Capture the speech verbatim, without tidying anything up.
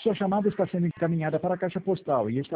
Sua chamada está sendo encaminhada para a caixa postal e está